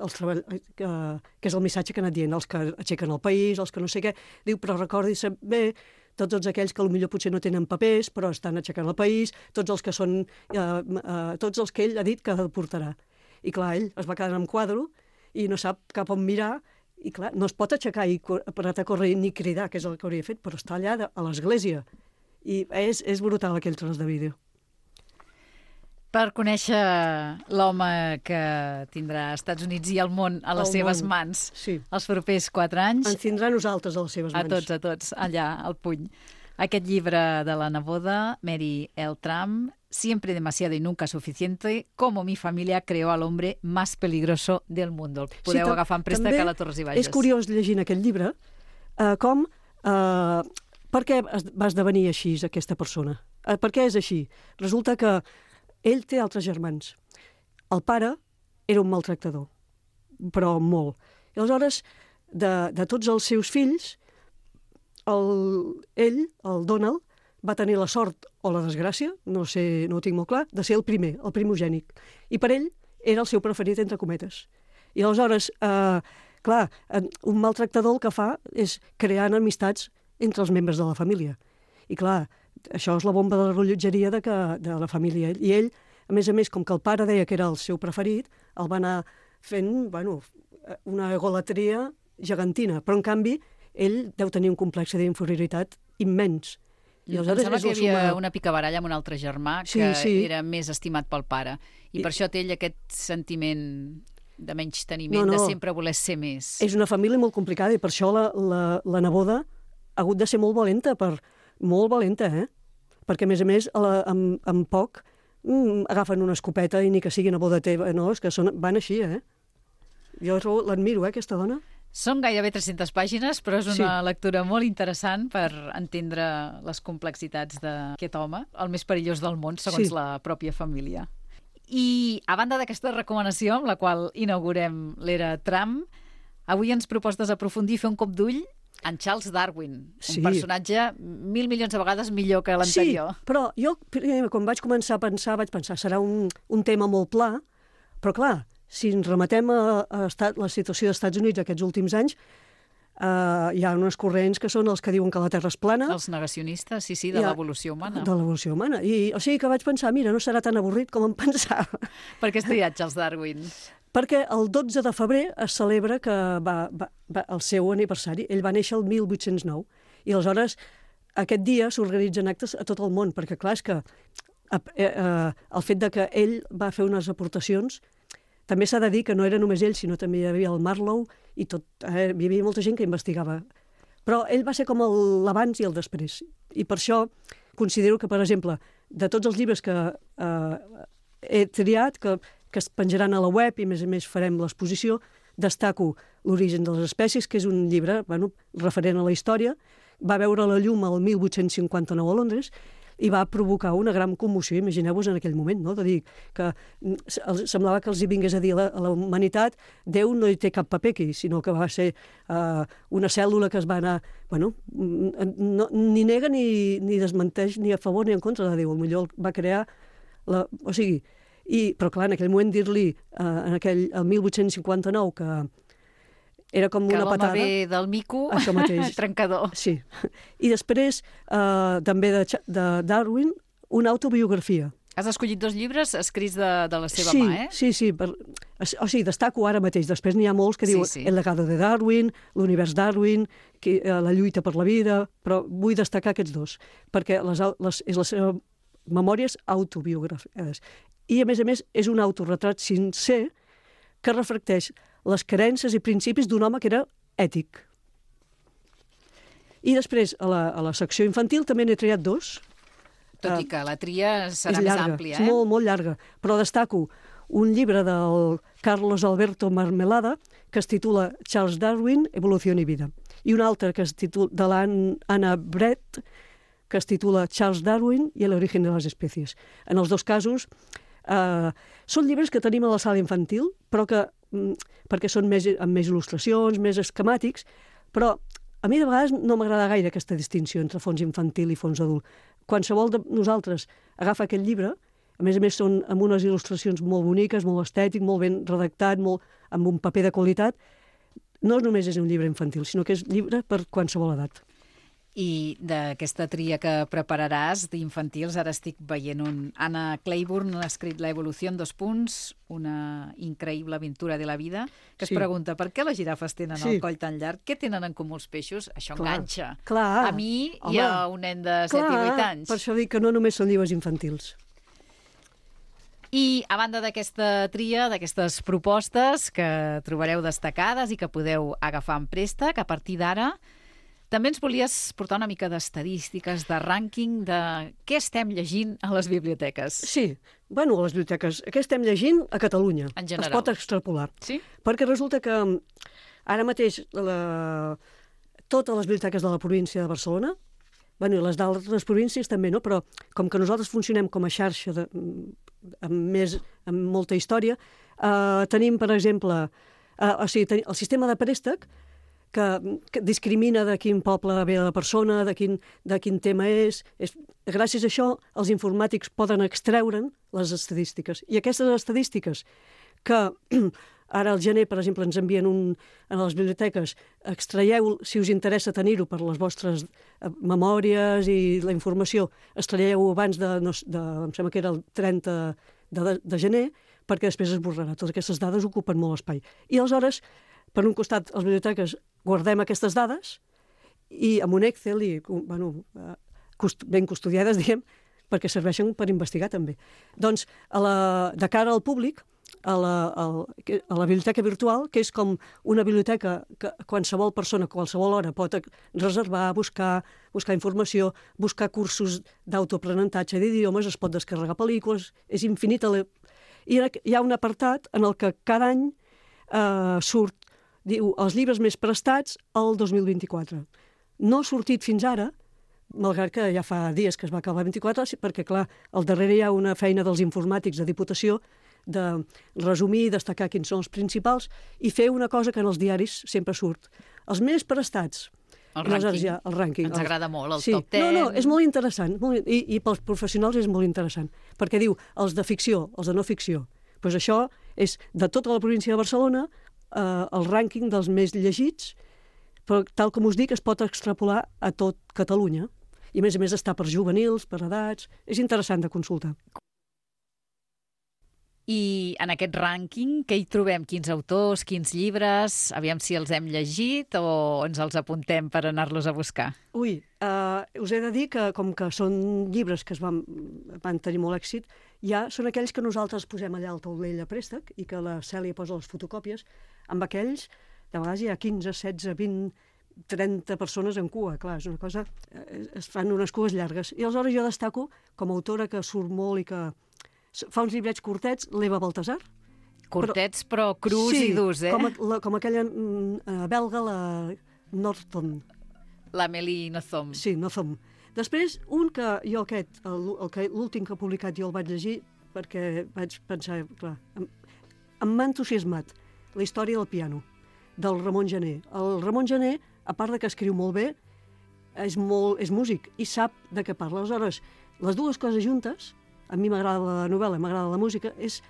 que és el missatge que ha anat dient, els que aixequen el país, els que no sé què. Diu, però recordi-se bé tots aquells que potser potser no tenen papers, però estan aixecant el país, tots els que són, tots els que ell ha dit que deportarà. I clar, ell es va quedar en quadro i no sap cap on mirar, i clar, no es pot aixecar i parar a córrer ni cridar, que és el que hauria fet, però està allà a l'església. I és brutal aquell tros de vídeo. Per conèixer l'home que tindrà Estats Units i el món a les seves mans els propers 4 anys. Ens tindrà a nosaltres a les seves mans. A tots, allà, al puny. Aquest llibre de la neboda, Mary L. Trump, Siempre demasiado y nunca suficiente, cómo mi familia creó al hombre más peligroso del mundo. El podeu agafar en préstec a la Torres i Bages. És curiós llegint aquest llibre per què va esdevenir així aquesta persona. Per què és així? Resulta que ell té altres germans. El pare era un maltractador, però molt. I aleshores, de tots els seus fills, el Donald, va tenir la sort o la desgràcia, no ho tinc molt clar, de ser el primer, el primogènic. I per ell era el seu preferit, entre cometes. I aleshores, clar, un maltractador el que fa és crear amistats entre els membres de la família. I clar, això és la bomba de la rellotgeria de la família. I ell, a més, com que el pare deia que era el seu preferit, el va anar fent, una egolatria gegantina. Però, en canvi, ell deu tenir un complex d'inferioritat immens. I em sembla que hi havia una picabaralla amb un altre germà que era més estimat pel pare. I per això té ell aquest sentiment de menysteniment, de sempre voler ser més. És una família molt complicada i per això la neboda ha hagut de ser molt valenta, perquè a més, amb poc agafen una escopeta i ni que sigui neboda teva, no, és que van així, Jo l'admiro, aquesta dona. Són gairebé 300 pàgines, però és una lectura molt interessant per entendre les complexitats d'aquest home, el més perillós del món, segons la pròpia família. I, a banda d'aquesta recomanació, amb la qual inaugurem l'era Trump, avui ens proposes aprofundir i fer un cop d'ull en Charles Darwin, un personatge 1.000 milions de vegades millor que l'anterior. Sí, però jo, quan vaig començar a pensar, serà un tema molt pla, però clar, si ens rematem a la situació dels Estats Units aquests últims anys, hi ha uns corrents que són els que diuen que la Terra és plana. Els negacionistes, sí, de l'evolució humana. De l'evolució humana. O sigui que vaig pensar, mira, no serà tan avorrit com em pensava. Per què has triat Charles Darwin? Perquè el 12 de febrer es celebra que el seu aniversari. Ell va néixer el 1809. I aleshores aquest dia s'organitzen actes a tot el món, perquè clar, és que el fet de que ell va fer unes aportacions. També s'ha de dir que no era només ell, sinó també hi havia el Marlowe i tot. Hi havia molta gent que investigava. Però ell va ser com l'abans i el després. I per això considero que, per exemple, de tots els llibres que he triat, que es penjaran a la web i, a més, farem l'exposició, destaco L'origen de les espècies, que és un llibre referent a la història. Va veure la llum el 1859 a Londres i va provocar una gran commoció, imagineu-vos en aquell moment, no? De dir que semblava que els hi vingués a dir a la humanitat Déu no hi té cap paper aquí, sinó que va ser una cèl·lula que es va anar... ni nega ni desmenteix ni a favor ni en contra de Déu. Potser va crear... Però clar, en aquell moment dir-li, el 1859, que era com una patada. Que l'home ve del mico, trencador. Sí. I després, també de Darwin, una autobiografia. Has escollit 2 llibres escrits de la seva mà, Sí. O sigui, destaco ara mateix. Després n'hi ha molts que diuen El legado de Darwin, L'univers Darwin, La lluita per la vida, però vull destacar aquests 2, perquè és les seves memòries autobiogràfiques. I, a més, és un autoretrat sincer que reflecteix les creences i principis d'un home que era ètic. I després, a la secció infantil, també n'he triat 2. Tot i que la tria serà més àmplia, És molt, molt llarga. Però destaco un llibre del Carlos Alberto Marmelada que es titula Charles Darwin, Evolución y vida. I un altre que es titula de l'Anna Brett, que es titula Charles Darwin y el origen de las especies. En els 2 casos són llibres que tenim a la sala infantil, però perquè són amb més il·lustracions, més esquemàtics, però a mi de vegades no m'agrada gaire aquesta distinció entre fons infantil i fons adult. Qualsevol de nosaltres agafa aquest llibre, a més són amb unes il·lustracions molt boniques, molt estètic, molt ben redactat, amb un paper de qualitat. No només és un llibre infantil, sinó que és llibre per qualsevol edat. I d'aquesta tria que prepararàs d'infantils, ara estic veient Anna Claiborne ha escrit La evolució en 2 punts, una increïble aventura de la vida, que es pregunta per què les girafes tenen el coll tan llarg, què tenen en comú els peixos? Això enganxa. A mi i a un nen de 7 i 8 anys. Per això dic que no només són llibres infantils. I a banda d'aquesta tria, d'aquestes propostes que trobareu destacades i que podeu agafar en préstec, a partir d'ara també ens volies portar una mica d'estadístiques, de rànquing, de què estem llegint a les biblioteques. Sí, bueno, a les biblioteques. Què estem llegint a Catalunya? En general. Es pot extrapolar. Sí? Perquè resulta que ara mateix totes les biblioteques de la província de Barcelona, bueno, i les d'altres províncies també, no? Però com que nosaltres funcionem com a xarxa amb molta història, tenim, per exemple, el sistema de préstec, que discrimina de quin poble ve la persona, de quin tema és. Gràcies a això, els informàtics poden extreure'n les estadístiques. I aquestes estadístiques que ara al gener, per exemple, ens envien a les biblioteques, extraieu, si us interessa tenir-ho per les vostres memòries i la informació, extraieu abans em sembla que era el 30 de gener, perquè després es borrarà. Totes aquestes dades ocupen molt espai. I aleshores, per un costat, les biblioteques guardem aquestes dades i amb un Excel ben custodiades, diguem, perquè serveixen per investigar també. Doncs, de cara al públic, a la biblioteca virtual, que és com una biblioteca que qualsevol persona, a qualsevol hora, pot reservar, buscar informació, buscar cursos d'autoaprenentatge d'idiomes, es pot descarregar pel·lícules, és infinita. I hi ha un apartat en el que cada any surt, diu, els llibres més prestats al 2024. No ha sortit fins ara, malgrat que ja fa dies que es va acabar el 24, perquè, clar, al darrere hi ha una feina dels informàtics de Diputació de resumir, destacar quins són els principals i fer una cosa que en els diaris sempre surt. Els més prestats. El rànquing. Ens agrada molt, el top 10. No, és molt interessant. I pels professionals és molt interessant. Perquè diu, els de ficció, els de no ficció. Doncs això és de tota la província de Barcelona, el rànquing dels més llegits, però tal com us dic, es pot extrapolar a tot Catalunya. I a més està per juvenils, per edats. És interessant de consultar. I en aquest rànquing, què hi trobem? Quins autors, quins llibres? Aviam si els hem llegit o ens els apuntem per anar-los a buscar. Us he de dir que, com que són llibres que van tenir molt èxit, són aquells que nosaltres posem allà al taulell a préstec i que la Cèlia posa les fotocòpies. Amb aquells, de vegades hi ha 15, 16, 20, 30 persones en cua. Clar, és una cosa... Es fan unes cues llargues. I aleshores jo destaco, com a autora que surt molt i que fa uns llibrets curtets, l'Eva Baltasar. Curtets, però crus i durs, eh? Com aquella belga, la Northam. L'Amélie Nothomb. Sí, Nothomb. Després, un que jo l'últim que he publicat jo el vaig llegir perquè vaig pensar, clar, m'ha entusiasmat la història del piano, del Ramon Gené. El Ramon Gené, a part de que escriu molt bé, és músic i sap de què parla. Aleshores, les dues coses juntes, a mi m'agrada la novel·la, m'agrada la música, és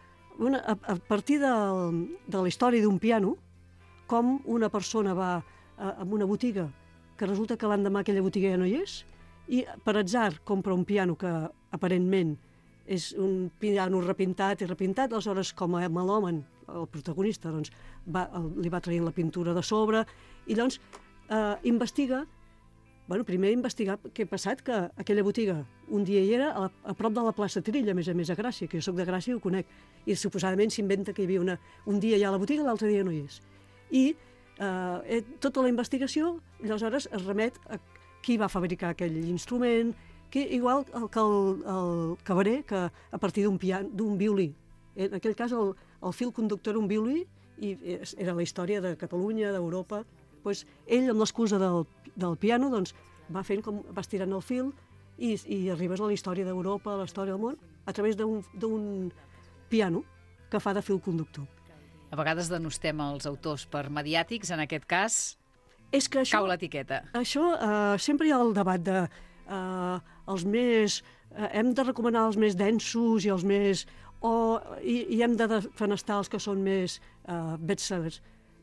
a partir de la història d'un piano, com una persona va a una botiga que resulta que l'endemà aquella botiga ja no hi és, i per atzar compra un piano que aparentment és un piano repintat, aleshores com a melòman, el protagonista, doncs, li va traient la pintura de sobre, i doncs investiga, primer investigar què ha passat, que aquella botiga un dia hi era a prop de la plaça Trilla, a més a Gràcia, que jo soc de Gràcia i ho conec, i suposadament s'inventa que hi havia un dia hi ha la botiga, l'altre dia no hi és. I tota la investigació, aleshores es remet a qui va fabricar aquell instrument, igual que el cabaret, que a partir d'un violí. En aquell cas el fil conductor era un violí i era la història de Catalunya, d'Europa. Ell, amb l'excusa del piano, va estirant el fil i arribes a la història d'Europa, a la història del món, a través d'un piano que fa de fil conductor. A vegades denostem els autors per mediàtics, en aquest cas cau l'etiqueta. Això sempre hi ha el debat de els més... hem de recomanar els més densos i els més... i hem de defenestar els que són més bestsellers.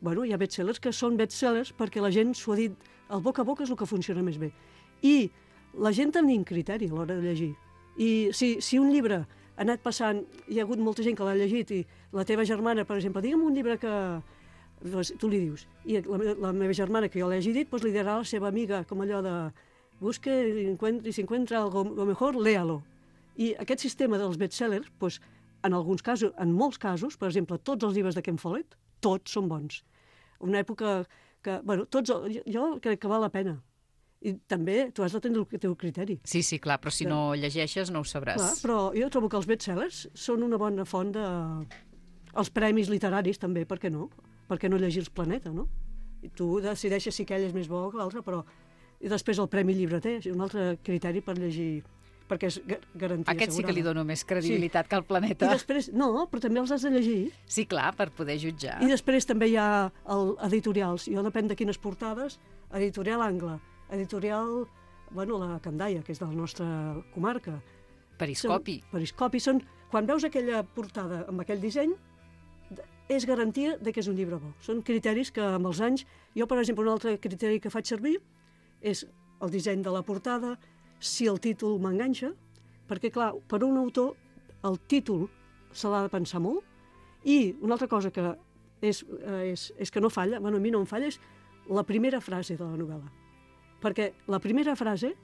Bueno, hi ha bestsellers que són bestsellers perquè la gent s'ho ha dit, el boca a boca és el que funciona més bé. I la gent tenim criteri a l'hora de llegir. I si un llibre ha anat passant, hi ha hagut molta gent que l'ha llegit i la teva germana, per exemple, digue'm un llibre que tu li dius, i la meva germana, que jo l'he llegit, doncs li dirà a la seva amiga, com allò de busque y si encuentra algo mejor, léalo. I aquest sistema dels bestsellers, doncs, en molts casos, per exemple, tots els llibres de Ken Follett, tots són bons. Una època que, bueno, jo crec que val la pena. I també tu has de tenir el teu criteri. Sí, clar, però si no llegeixes no ho sabràs. Clar, però jo trobo que els bestsellers són una bona font de... Els premis literaris també, per què no? Per què no llegir els Planeta, no? I tu decideixes si aquell és més bo que l'altre, però... I després el Premi Llibreter, és un altre criteri per llegir, perquè és garantia Aquest assegurada. sí que li dono més credibilitat que el Planeta. I després, no, però també els has de llegir. Sí, clar, per poder jutjar. I després també hi ha editorials. Jo depèn de quines portades. Editorial Angle, editorial, bueno, la Candaia, que és de la nostra comarca. Periscopi. Periscopi són... Quan veus aquella portada amb aquell disseny, és garantia de que és un llibre bo. Són criteris que amb els anys... Jo, per exemple, un altre criteri que faig servir és el disseny de la portada, si el títol m'enganxa, perquè, clar, per un autor el títol se l'ha de pensar molt, i una altra cosa que és que no falla, bueno, a mi no em falla, és la primera frase de la novel·la. Perquè la primera frase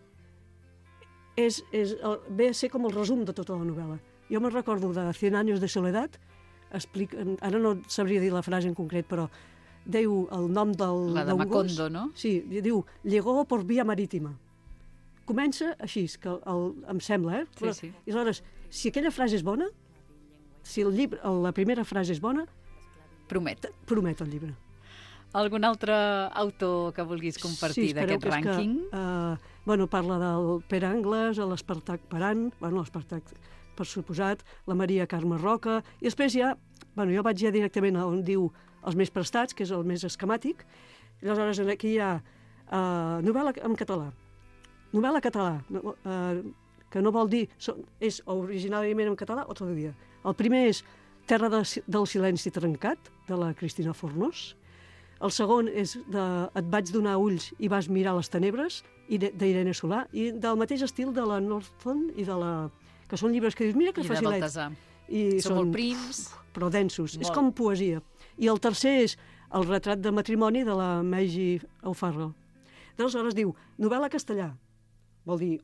ve a ser com el resum de tota la novel·la. Jo me'n recordo de 100 años de soledad, ara no sabria dir la frase en concret, però diu el nom del... La de Macondo, no? Sí, diu, llegó por vía marítima. Comença així, que em sembla, Però, sí. I aleshores, si aquella frase és bona, si la primera frase és bona... Promet el llibre. Algun altre autor que vulguis compartir d'aquest rànquing? Parla del Pere Angles, l'Espartac Parant, l'Espartac per suposat, la Maria Carme Roca, i després jo vaig ja directament on diu els més prestats, que és el més esquemàtic, i aleshores aquí hi ha novel·la en català. Novel·la català, que no vol dir, és originàriament en català o traduïda. El primer és Terra del silenci trencat, de la Cristina Fornós. El segon és Et vaig donar ulls i vas mirar les tenebres, d'Irene Solà, i del mateix estil de la Northton i de la... que són llibres que dius, mira que facilet. I són molt prims. Però densos. És com poesia. I el tercer és El retrat de matrimoni de la Maggie O'Farrell. Aleshores diu, novel·la castellà. Vol dir,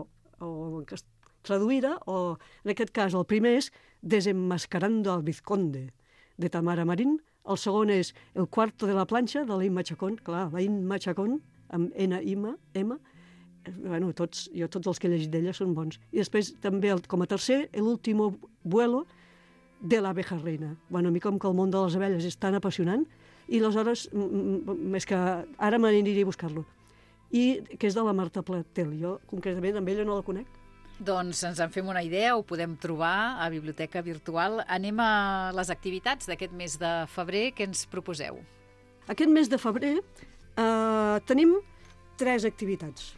traduïda, o en aquest cas el primer és Desenmascarando al Vizconde, de Tamara Marín. El segon és El cuarto de la planxa, de l'Aim Machacón. Clar, l'Aim Machacón, amb N-I-M. Tots els que he llegit d'ella són bons. I després també, com a tercer, El último vuelo de l'abeja reina. A mi com que el món de les abelles és tan apassionant, i aleshores, és que ara m'aniria a buscar-lo. I que és de la Marta Platel. Jo, concretament, amb ella no la conec. Doncs ens en fem una idea, ho podem trobar a Biblioteca Virtual. Anem a les activitats d'aquest mes de febrer. Què ens proposeu? Aquest mes de febrer tenim 3 activitats.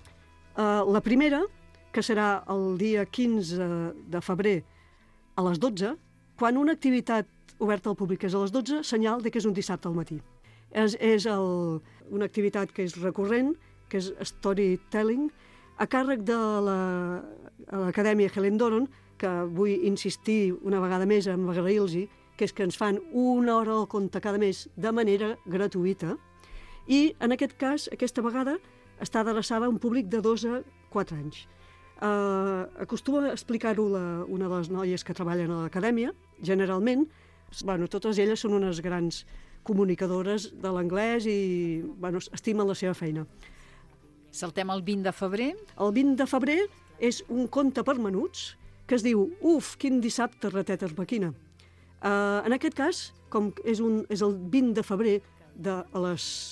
La primera, que serà el dia 15 de febrer a les 12, quan una activitat oberta al públic és a les 12, senyal de que és un dissabte al matí. És una activitat que és recurrent, que és storytelling, a càrrec de l'Acadèmia Helen Doron, que vull insistir una vegada més en agrair-los, que és que ens fan 1 hora al conte cada mes de manera gratuïta, i en aquest cas, aquesta vegada, està adreçada a un públic de 2 a 4 anys. Acostuma a explicar-ho una de les noies que treballen a l'acadèmia, generalment. Totes elles són unes grans comunicadores de l'anglès i estimen la seva feina. Saltem el 20 de febrer. El 20 de febrer és un conte per menuts que es diu Uf, quin dissabte, rateta arbequina. En aquest cas, com és el 20 de febrer a les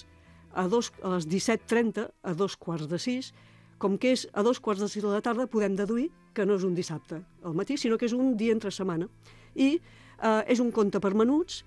17:30 a 17:45, com que és a 17:45 de la tarda, podem deduir que no és un dissabte al matí, sinó que és un dia entre setmana. I és un conte per menuts.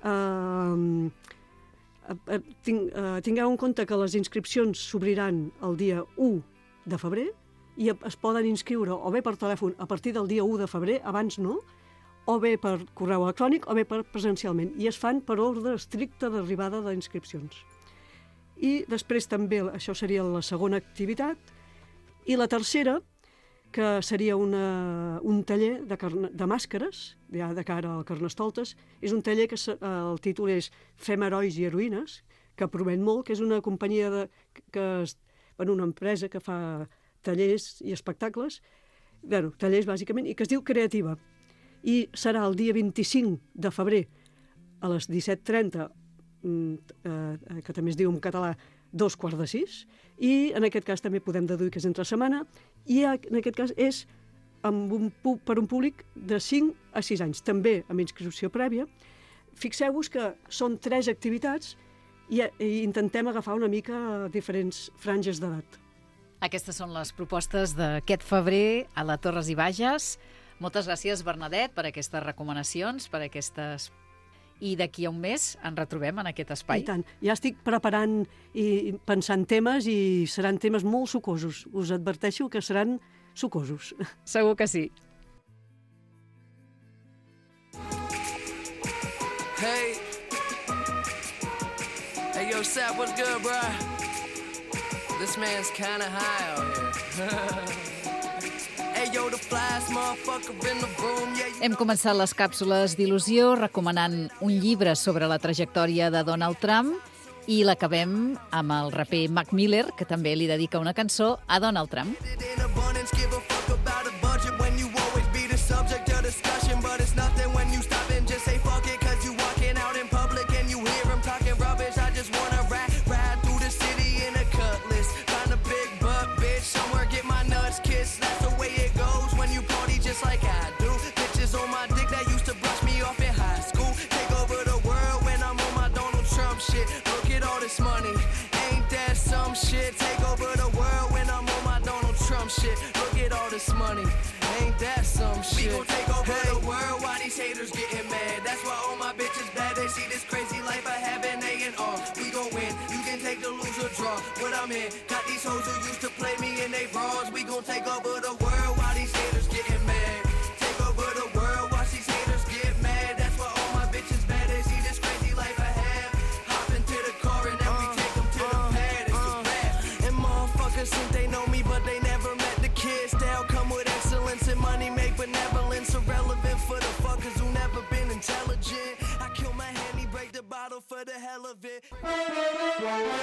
Tingueu en compte que les inscripcions s'obriran el dia 1 de febrer i es poden inscriure o bé per telèfon a partir del dia 1 de febrer, abans no, o bé per correu electrònic o bé per presencialment, i es fan per ordre estricte d'arribada d'inscripcions. I després també, això seria la segona activitat, i la tercera, que seria un taller de màscares, ja de cara al Carnestoltes. És un taller que el títol és Fem herois i heroïnes, que promet molt, que és una companyia, una empresa que fa tallers i espectacles, tallers bàsicament, i que es diu Creativa. I serà el dia 25 de febrer a les 17:30, que també es diu en català 5:45, i en aquest cas també podem deduir que és entre setmana, i en aquest cas és per un públic de 5 a 6 anys, també amb inscripció prèvia. Fixeu-vos que són 3 activitats i intentem agafar una mica diferents franges d'edat. Aquestes són les propostes d'aquest febrer a la Torres i Bages. Moltes gràcies, Bernadette, per aquestes recomanacions, per aquestes... I d'aquí a un mes ens retrobem en aquest espai. I tant. Ja estic preparant i pensant temes i seran temes molt sucosos. Us adverteixo que seran sucosos. Segur que sí. Hey. Hey, yo, Sap, what's good, bro? This man's kinda high out here. Hem començat les càpsules d'il·lusió recomanant un llibre sobre la trajectòria de Donald Trump i l'acabem amb el raper Mac Miller, que també li dedica una cançó a Donald Trump. Money, ain't that some shit? We gon' take over the world while these haters getting mad. That's why all my bitches bad. They see this crazy life I have and they in awe. We gon' win. You can take the lose or draw. What I'm in, got these hoes who used to play me in they bras. We gon' take over the world while these haters getting mad. Take over the world while these haters get mad. That's why all my bitches bad. They see this crazy life I have. Hop into the car and then we take them to the pad. It's a rap. And motherfuckers think they know me, but they never met the kids. They'll come with excellence and money make benevolence irrelevant for the fuckers who never been intelligent. I kill my hand, he break the bottle for the hell of it.